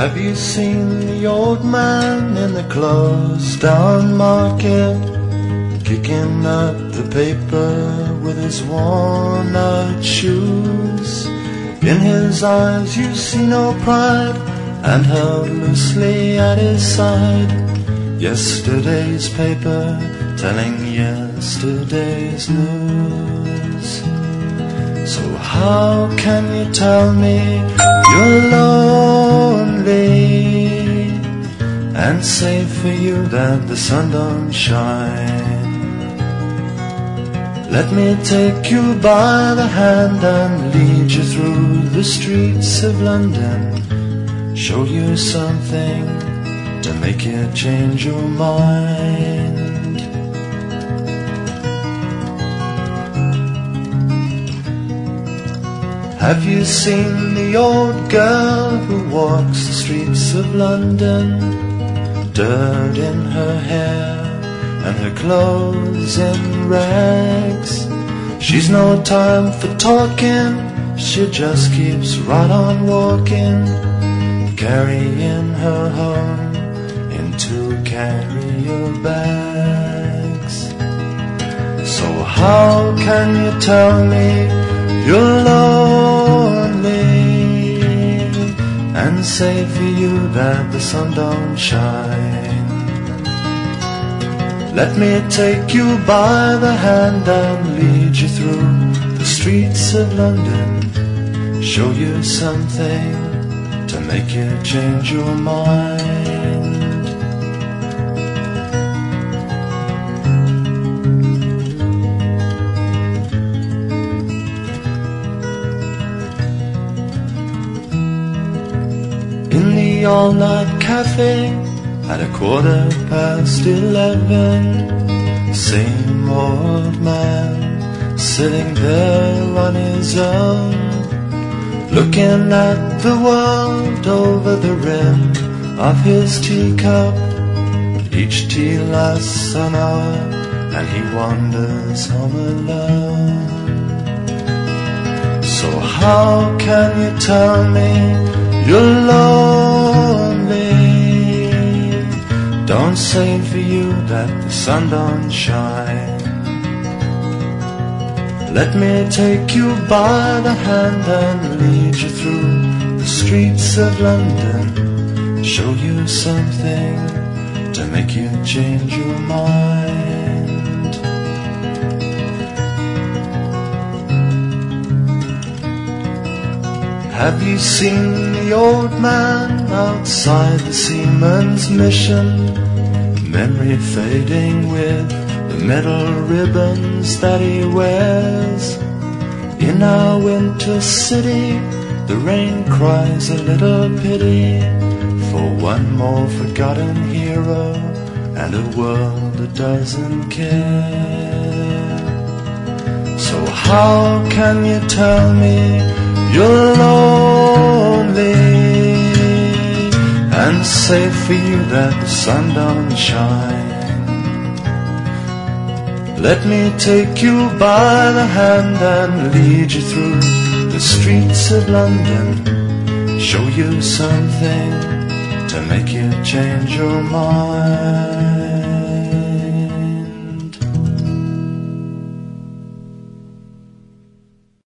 Have you seen the old man in the closed down market, kicking up the paper with his worn out shoes? In his eyes you see no pride, and held loosely at his side, yesterday's paper telling yesterday's news. So how can you tell me you're lonely, and say for you that the sun don't shine? Let me take you by the hand and lead you through the streets of London, show you something to make you change your mind. Have you seen the old girl who walks the streets of London, dirt in her hair and her clothes in rags? She's no time for talking, she just keeps right on walking, carrying her home in 2 carrier bags. So how can you tell me you're lonely, and say for you that the sun don't shine? Let me take you by the hand and lead you through the streets of London, show you something to make you change your mind. In the all-night cafe at 11:15, same old man sitting there on his own, looking at the world over the rim of his teacup. Each tea lasts an hour and he wanders home alone. So how can you tell me you're lonely? Don't say for you that the sun don't shine. Let me take you by the hand and lead you through the streets of London, show you something to make you change your mind. Have you seen the old man outside the Seaman's Mission, memory fading with the metal ribbons that he wears? In our winter city, the rain cries a little pity for one more forgotten hero and a world that doesn't care. So how can you tell me you're lonely, and say for you that the sun don't shine? Let me take you by the hand and lead you through the streets of London, show you something to make you change your mind.